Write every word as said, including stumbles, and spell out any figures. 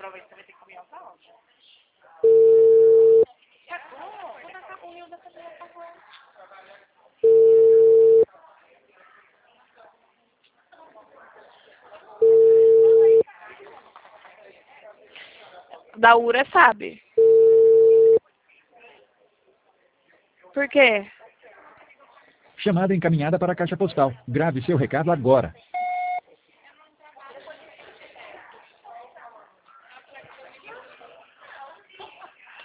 Da Ura sabe. Por quê? Chamada encaminhada para a caixa postal. Grave seu recado agora.